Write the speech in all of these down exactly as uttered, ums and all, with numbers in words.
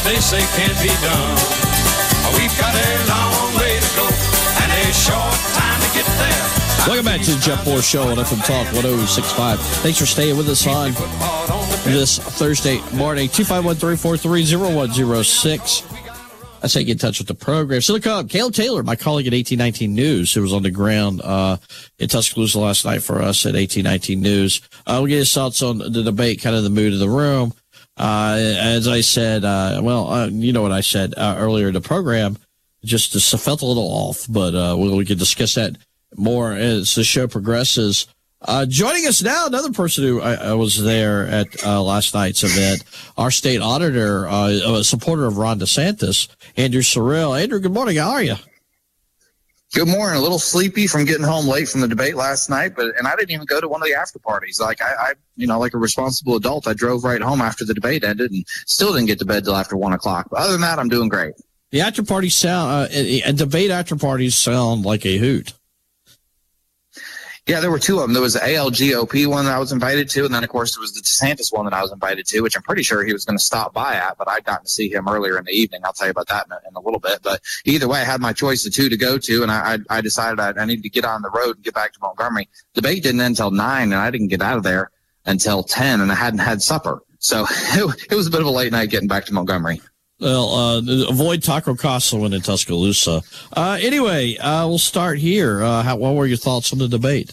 they say can't be done. We've got a long way to go and a short time to get there. Welcome back to the Jeff Moore Show on F M Talk one oh six point five. Thanks for staying with us on this Thursday morning. two five one, three four three, zero one zero six. I say get in touch with the program. So look up Caleb Taylor, my colleague at eighteen nineteen News, who was on the ground uh, in Tuscaloosa last night for us at eighteen nineteen News. Uh, we'll get his thoughts on the debate, kind of the mood of the room. Uh, as I said, uh, well, uh, you know what I said uh, earlier in the program, just uh, felt a little off, but uh, we, we can discuss that more as the show progresses. Uh, joining us now, another person who I, I was there at uh, last night's event, our state auditor, uh, a supporter of Ron DeSantis, Andrew Sorrell. Andrew, good morning. How are you? Good morning. A little sleepy from getting home late from the debate last night, but and I didn't even go to one of the after parties. Like I, I, you know, like a responsible adult, I drove right home after the debate ended and still didn't get to bed till after one o'clock. But other than that, I'm doing great. The after parties sound, uh, and debate after parties sound like a hoot. Yeah, there were two of them. There was the A L G O P one that I was invited to, and then, of course, there was the DeSantis one that I was invited to, which I'm pretty sure he was going to stop by at, but I'd gotten to see him earlier in the evening. I'll tell you about that in a, in a little bit. But either way, I had my choice of two to go to, and I, I, I decided I, I needed to get on the road and get back to Montgomery. Debate didn't end until nine, and I didn't get out of there until ten, and I hadn't had supper. So it, it was a bit of a late night getting back to Montgomery. Well, uh, avoid Taco Casa when in Tuscaloosa. Uh, anyway, uh, we'll start here. Uh, how, what were your thoughts on the debate?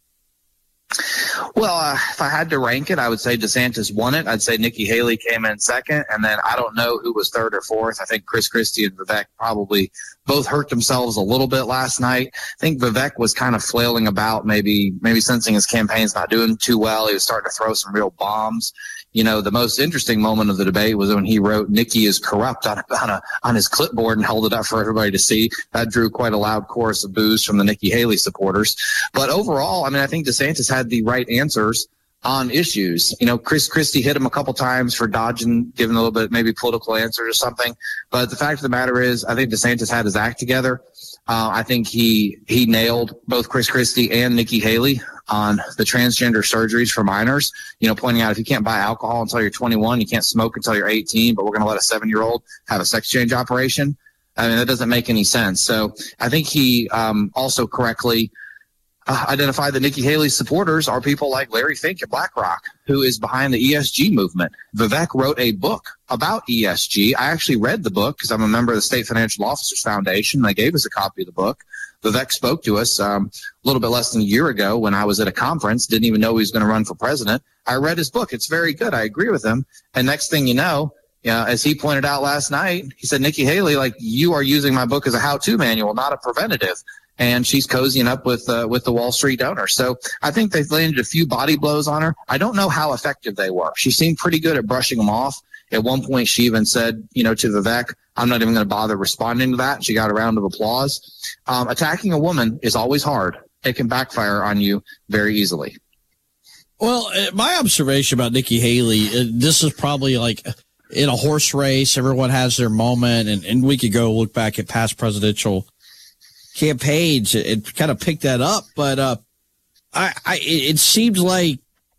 Well, uh, if I had to rank it, I would say DeSantis won it. I'd say Nikki Haley came in second, and then I don't know who was third or fourth. I think Chris Christie and Vivek probably both hurt themselves a little bit last night. I think Vivek was kind of flailing about, maybe maybe sensing his campaign's not doing too well. He was starting to throw some real bombs. You know, the most interesting moment of the debate was when he wrote "Nikki is corrupt" on on, a, on his clipboard and held it up for everybody to see. That drew quite a loud chorus of boos from the Nikki Haley supporters. But overall, I mean, I think DeSantis had the right answers on issues. You know, Chris Christie hit him a couple times for dodging, giving a little bit maybe political answers or something. But the fact of the matter is, I think DeSantis had his act together. Uh, I think he he nailed both Chris Christie and Nikki Haley on the transgender surgeries for minors, you know, pointing out if you can't buy alcohol until you're twenty-one, you can't smoke until you're eighteen, but we're going to let a seven-year-old have a sex change operation. I mean, that doesn't make any sense. So I think he um, also correctly uh, identified that Nikki Haley's supporters are people like Larry Fink at BlackRock, who is behind the E S G movement. Vivek wrote a book about E S G. I actually read the book because I'm a member of the State Financial Officers Foundation, and they gave us a copy of the book. Vivek spoke to us um, a little bit less than a year ago when I was at a conference, didn't even know he was going to run for president. I read his book. It's very good. I agree with him. And next thing you know, uh, as he pointed out last night, he said, Nikki Haley, like, you are using my book as a how-to manual, not a preventative. And she's cozying up with uh, with the Wall Street donor. So I think they've landed a few body blows on her. I don't know how effective they were. She seemed pretty good at brushing them off. At one point, she even said, you know, to Vivek, I'm not even going to bother responding to that. She got a round of applause. Um, attacking a woman is always hard. It can backfire on you very easily. Well, my observation about Nikki Haley, this is probably like in a horse race. Everyone has their moment, and, and we could go look back at past presidential campaigns and kind of pick that up. But uh, I, I, it seems like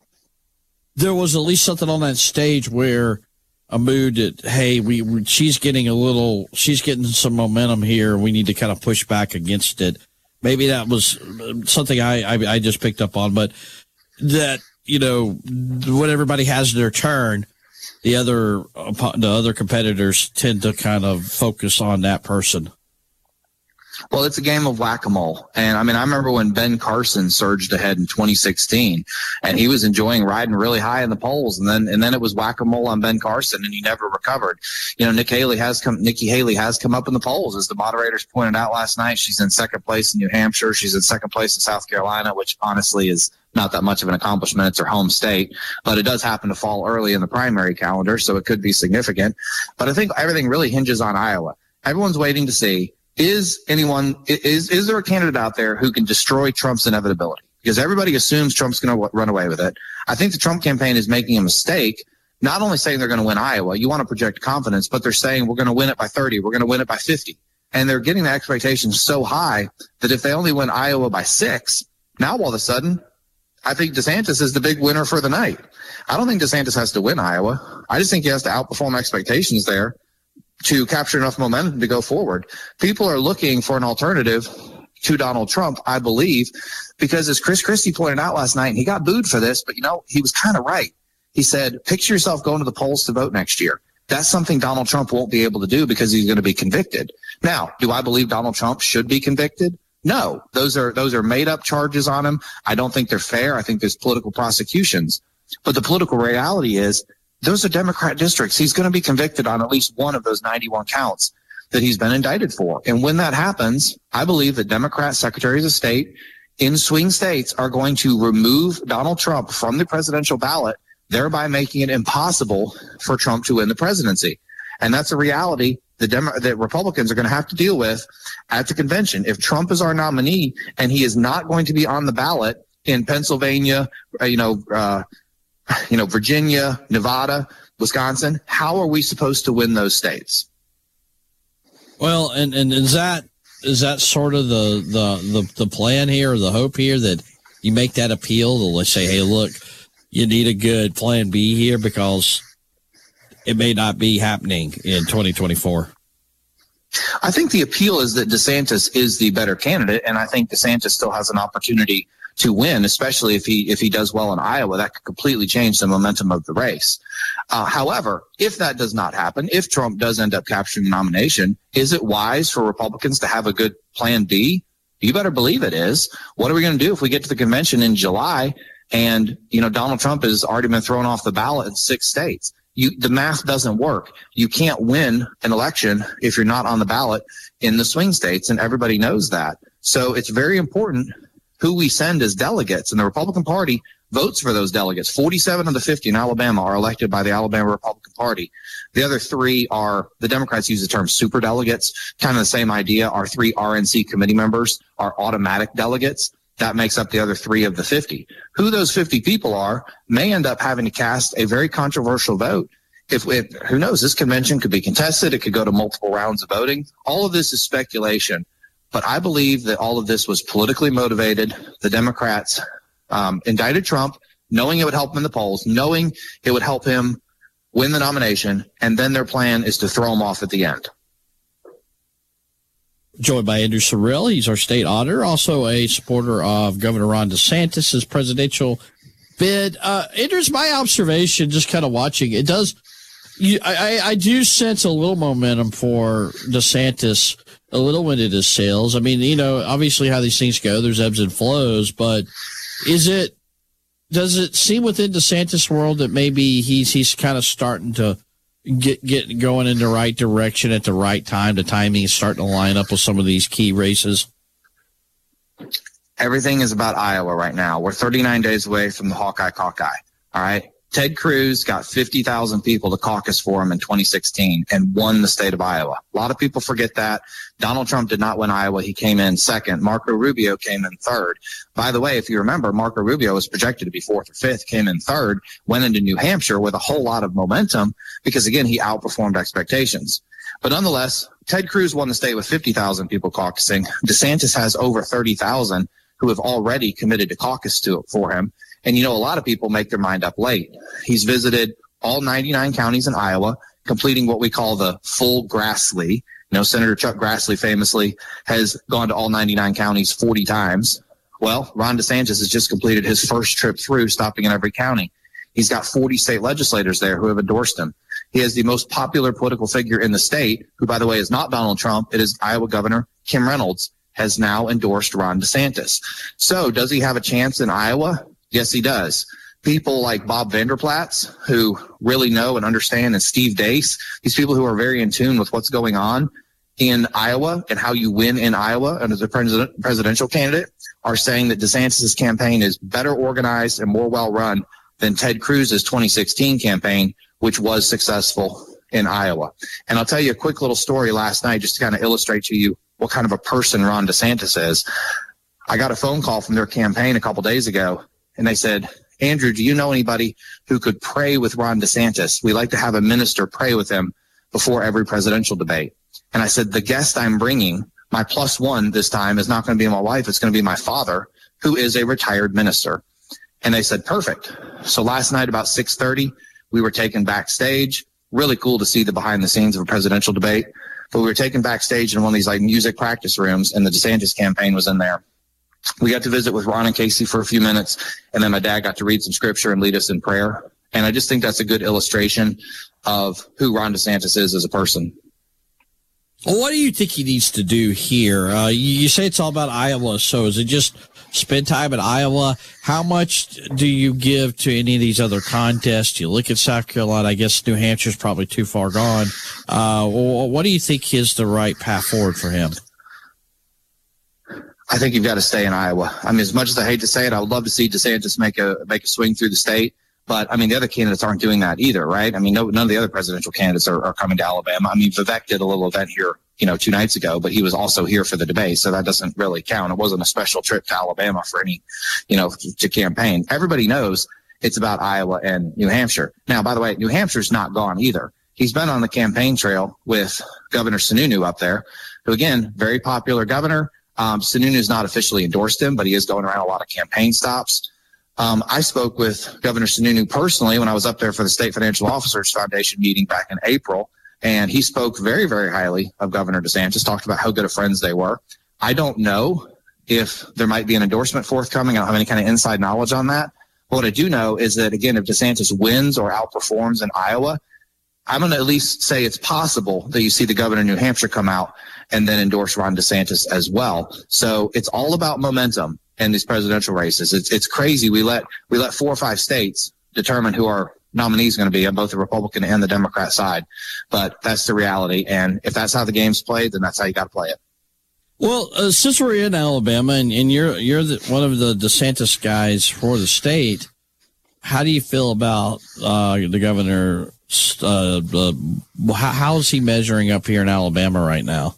there was at least something on that stage where a mood that, hey, we, we she's getting a little, she's getting some momentum here. We need to kind of push back against it. Maybe that was something I, I, I just picked up on, but that, you know, when everybody has their turn, the other, the other competitors tend to kind of focus on that person. Well, it's a game of whack-a-mole. And, I mean, I remember when Ben Carson surged ahead in twenty sixteen, and he was enjoying riding really high in the polls, and then and then it was whack-a-mole on Ben Carson, and he never recovered. You know, Nick Haley has come, Nikki Haley has come up in the polls. As the moderators pointed out last night, she's in second place in New Hampshire. She's in second place in South Carolina, which honestly is not that much of an accomplishment. It's her home state, but it does happen to fall early in the primary calendar, so it could be significant. But I think everything really hinges on Iowa. Everyone's waiting to see, Is anyone is is there a candidate out there who can destroy Trump's inevitability? Because everybody assumes Trump's going to run away with it. I think the Trump campaign is making a mistake, not only saying they're going to win Iowa. You want to project confidence, but they're saying we're going to win it by thirty. We're going to win it by fifty. And they're getting the expectations so high that if they only win Iowa by six, now all of a sudden, I think DeSantis is the big winner for the night. I don't think DeSantis has to win Iowa. I just think he has to outperform expectations there to capture enough momentum to go forward. People are looking for an alternative to Donald Trump, I believe, because as Chris Christie pointed out last night, and he got booed for this, but, you know, he was kind of right. He said, picture yourself going to the polls to vote next year. That's something Donald Trump won't be able to do because he's going to be convicted. Now, do I believe Donald Trump should be convicted? No, those are those are made up charges on him. I don't think they're fair. I think there's political prosecutions. But the political reality is those are Democrat districts. He's going to be convicted on at least one of those ninety-one counts that he's been indicted for. And when that happens, I believe that Democrat secretaries of state in swing states are going to remove Donald Trump from the presidential ballot, thereby making it impossible for Trump to win the presidency. And that's a reality the Demo- that Republicans are going to have to deal with at the convention. If Trump is our nominee and he is not going to be on the ballot in Pennsylvania, uh, you know, uh, you know, Virginia, Nevada, Wisconsin, how are we supposed to win those states? Well, and, and is that is that sort of the, the, the, the plan here, or the hope here, that you make that appeal to, let's say, hey, look, you need a good plan B here because it may not be happening in twenty twenty-four? I think the appeal is that DeSantis is the better candidate, and I think DeSantis still has an opportunity to win, especially if he if he does well in Iowa. That could completely change the momentum of the race. Uh, however, if that does not happen, if Trump does end up capturing the nomination, is it wise for Republicans to have a good plan B? You better believe it is. What are we going to do if we get to the convention in July and, you know, Donald Trump has already been thrown off the ballot in six states? You, the math doesn't work. You can't win an election if you're not on the ballot in the swing states, and everybody knows that. So it's very important who we send as delegates, and the Republican Party votes for those delegates. forty-seven of the fifty in Alabama are elected by the Alabama Republican Party. The other three are, the Democrats use the term super delegates, kind of the same idea. Our three R N C committee members are automatic delegates. That makes up the other three of the fifty. Who those fifty people are may end up having to cast a very controversial vote. If, if who knows, this convention could be contested. It could go to multiple rounds of voting. All of this is speculation. But I believe that all of this was politically motivated. The Democrats um, indicted Trump, knowing it would help him in the polls, knowing it would help him win the nomination, and then their plan is to throw him off at the end. Joined by Andrew Sorrell. He's our state auditor, also a supporter of Governor Ron DeSantis' presidential bid. Uh, Andrew's my observation, just kind of watching, it does, you, I, I do sense a little momentum for DeSantis, a little wind in his sails. I mean, you know, obviously how these things go, there's ebbs and flows, but is it, does it seem within DeSantis' world that maybe he's, he's kind of starting to get get going in the right direction at the right time? The timing is starting to line up with some of these key races. Everything is about Iowa right now. We're thirty-nine days away from the Hawkeye Caucus. All right. Ted Cruz got fifty thousand people to caucus for him in twenty sixteen and won the state of Iowa. A lot of people forget that. Donald Trump did not win Iowa. He came in second. Marco Rubio came in third. By the way, if you remember, Marco Rubio was projected to be fourth or fifth, came in third, went into New Hampshire with a whole lot of momentum because, again, he outperformed expectations. But nonetheless, Ted Cruz won the state with fifty thousand people caucusing. DeSantis has over thirty thousand who have already committed to caucus to it for him. And, you know, a lot of people make their mind up late. He's visited all ninety-nine counties in Iowa, completing what we call the full Grassley. You know, Senator Chuck Grassley famously has gone to all ninety-nine counties forty times. Well, Ron DeSantis has just completed his first trip through, stopping in every county. He's got forty state legislators there who have endorsed him. He has the most popular political figure in the state, who, by the way, is not Donald Trump. It is Iowa Governor Kim Reynolds, has now endorsed Ron DeSantis. So does he have a chance in Iowa? Yes, he does. People like Bob Vanderplatz, who really know and understand, and Steve Deace, these people who are very in tune with what's going on in Iowa and how you win in Iowa and as a president, presidential candidate, are saying that DeSantis' campaign is better organized and more well-run than Ted Cruz's twenty sixteen campaign, which was successful in Iowa. And I'll tell you a quick little story last night just to kind of illustrate to you what kind of a person Ron DeSantis is. I got a phone call from their campaign a couple days ago, and they said, Andrew, do you know anybody who could pray with Ron DeSantis? We like to have a minister pray with him before every presidential debate. And I said, the guest I'm bringing, my plus one this time, is not going to be my wife. It's going to be my father, who is a retired minister. And they said, perfect. So last night about six thirty, we were taken backstage. really cool to see the behind the scenes of a presidential debate. But we were taken backstage in one of these like music practice rooms, and the DeSantis campaign was in there. We got to visit with Ron and Casey for a few minutes, and then my dad got to read some scripture and lead us in prayer. And I just think that's a good illustration of who Ron DeSantis is as a person. Well, what do you think he needs to do here? Uh, you, you say it's all about Iowa, so is it just spend time in Iowa? How much do you give to any of these other contests? You look at South Carolina, I guess New Hampshire's probably too far gone. Uh, what do you think is the right path forward for him? I think you've got to stay in Iowa. I mean, as much as I hate to say it, I would love to see DeSantis make a make a swing through the state. But, I mean, the other candidates aren't doing that either, right? I mean, no, none of the other presidential candidates are, are coming to Alabama. I mean, Vivek did a little event here, you know, two nights ago, but he was also here for the debate, so that doesn't really count. It wasn't a special trip to Alabama for any, you know, to campaign. Everybody knows it's about Iowa and New Hampshire. Now, by the way, New Hampshire's not gone either. He's been on the campaign trail with Governor Sununu up there, who, again, very popular governor. Um, Sununu's not officially endorsed him, but he is going around a lot of campaign stops. Um, I spoke with Governor Sununu personally when I was up there for the State Financial Officers Foundation meeting back in April, and he spoke very, very highly of Governor DeSantis, talked about how good of friends they were. I don't know if there might be an endorsement forthcoming. I don't have any kind of inside knowledge on that. But what I do know is that, again, if DeSantis wins or outperforms in Iowa, I'm going to at least say it's possible that you see the governor of New Hampshire come out and then endorse Ron DeSantis as well. So it's all about momentum in these presidential races. It's it's crazy. We let we let four or five states determine who our nominee is going to be on both the Republican and the Democrat side. But that's the reality. And if that's how the game's played, then that's how you got to play it. Well, uh, since we're in Alabama and, and you're you're the, one of the DeSantis guys for the state, how do you feel about uh, the governor? Uh, uh, how, how is he measuring up here in Alabama right now?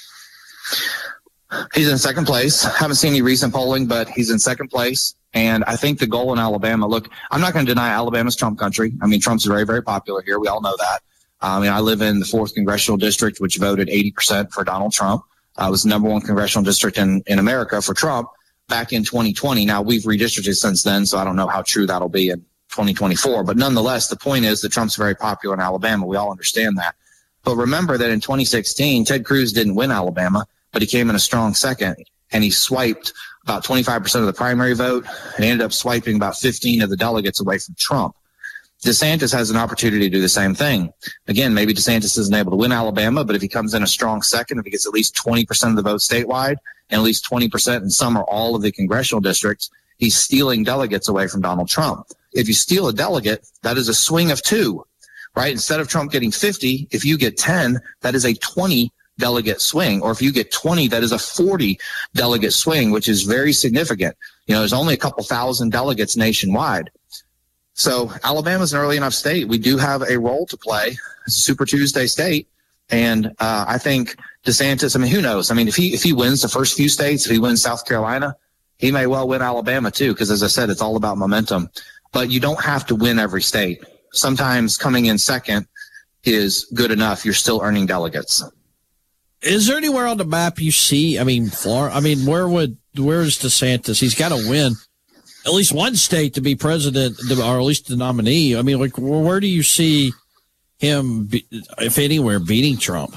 He's in second place. Haven't seen any recent polling, but he's in second place. And I think the goal in Alabama, look, I'm not going to deny Alabama's Trump country. I mean, Trump's very, very popular here. We all know that. I mean, I live in the fourth congressional district, which voted eighty percent for Donald Trump. Uh, it was the number one congressional district in, in America for Trump back in twenty twenty. Now, we've redistricted since then, so I don't know how true that'll be in twenty twenty-four. But nonetheless, the point is that Trump's very popular in Alabama. We all understand that. But remember that in twenty sixteen, Ted Cruz didn't win Alabama, but he came in a strong second, and he swiped about twenty-five percent of the primary vote and ended up swiping about fifteen of the delegates away from Trump. DeSantis has an opportunity to do the same thing. Again, maybe DeSantis isn't able to win Alabama, but if he comes in a strong second, if he gets at least twenty percent of the vote statewide and at least twenty percent in some or all of the congressional districts, he's stealing delegates away from Donald Trump. If you steal a delegate, that is a swing of two, right? Instead of Trump getting fifty, if you get ten, that is a twenty delegate swing. Or if you get twenty, that is a forty delegate swing, which is very significant. You know, there's only a couple thousand delegates nationwide. So Alabama's an early enough state. We do have a role to play. It's a Super Tuesday state. And uh, I think DeSantis, I mean, who knows? I mean, if he if he wins the first few states, if he wins South Carolina, he may well win Alabama too, because as I said, it's all about momentum. But you don't have to win every state. Sometimes coming in second is good enough. You're still earning delegates. Is there anywhere on the map you see? I mean, Florida. I mean, where would where is DeSantis? He's got to win at least one state to be president, or at least the nominee. I mean, like, where do you see him, if anywhere, beating Trump?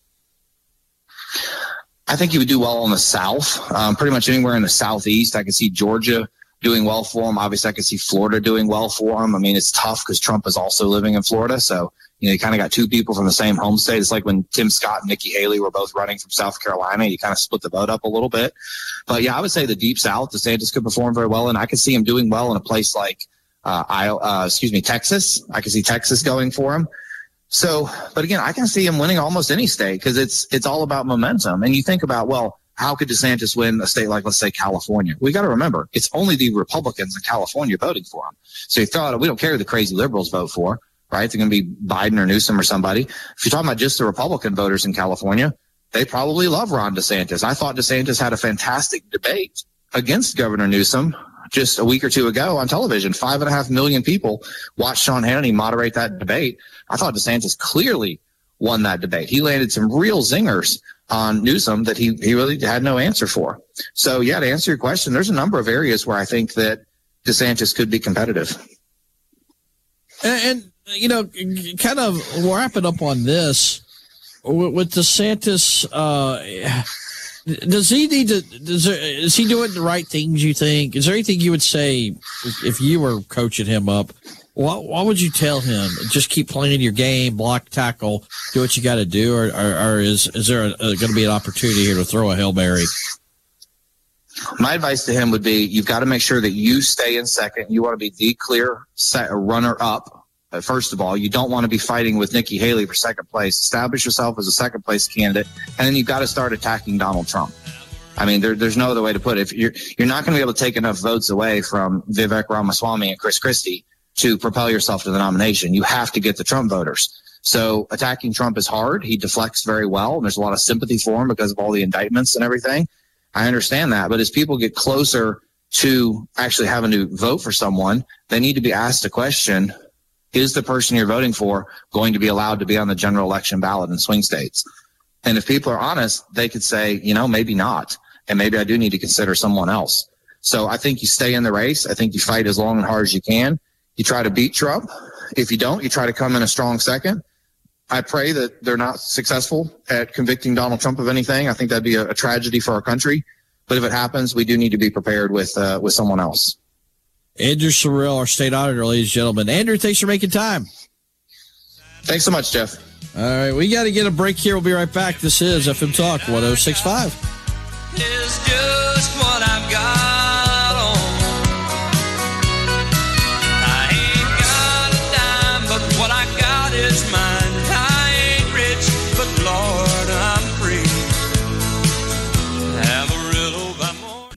I think he would do well in the South. Um, pretty much anywhere in the Southeast. I could see Georgia doing well for him. Obviously, I could see Florida doing well for him. I mean, it's tough because Trump is also living in Florida. So, you know, you kind of got two people from the same home state. It's like when Tim Scott and Nikki Haley were both running from South Carolina. You kind of split the vote up a little bit. But, yeah, I would say the Deep South, DeSantis could perform very well. And I could see him doing well in a place like, uh, Iowa, uh, excuse me, Texas. I could see Texas going for him. So, but again, I can see him winning almost any state because it's it's all about momentum. And you think about, well, how could DeSantis win a state like, let's say, California? We got to remember, it's only the Republicans in California voting for him. So you thought, we don't care who the crazy liberals vote for, right? They're going to be Biden or Newsom or somebody. If you're talking about just the Republican voters in California, they probably love Ron DeSantis. I thought DeSantis had a fantastic debate against Governor Newsom just a week or two ago on television. Five and a half million people watched Sean Hannity moderate that debate. I thought DeSantis clearly won that debate. He landed some real zingers on Newsom that he, he really had no answer for. So, yeah, to answer your question, there's a number of areas where I think that DeSantis could be competitive. And, and you know, kind of wrapping up on this with DeSantis, uh, does he need to, does there, is he doing the right things, you think? Is there anything you would say if you were coaching him up? What, what would you tell him? Just keep playing your game, block, tackle, do what you got to do, or, or, or is is there going to be an opportunity here to throw a Hail Mary? My advice to him would be you've got to make sure that you stay in second. You want to be the clear set, runner up. Uh, first of all, you don't want to be fighting with Nikki Haley for second place. Establish yourself as a second place candidate, and then you've got to start attacking Donald Trump. I mean, there, there's no other way to put it. If you're you're not going to be able to take enough votes away from Vivek Ramaswamy and Chris Christie to propel yourself to the nomination. You have to get the Trump voters. So attacking Trump is hard. He deflects very well, and there's a lot of sympathy for him because of all the indictments and everything. I understand that. But as people get closer to actually having to vote for someone, they need to be asked a question, is the person you're voting for going to be allowed to be on the general election ballot in swing states? And if people are honest, they could say, you know, maybe not. And maybe I do need to consider someone else. So I think you stay in the race. I think you fight as long and hard as you can. You try to beat Trump. If you don't, you try to come in a strong second. I pray that they're not successful at convicting Donald Trump of anything. I think that'd be a, a tragedy for our country. But if it happens, we do need to be prepared with uh, with someone else. Andrew Sorrell, our state auditor, ladies and gentlemen. Andrew, thanks for making time. Thanks so much, Jeff. All right, we got to get a break here. We'll be right back. This is F M Talk one oh six point five. It's just what I've got.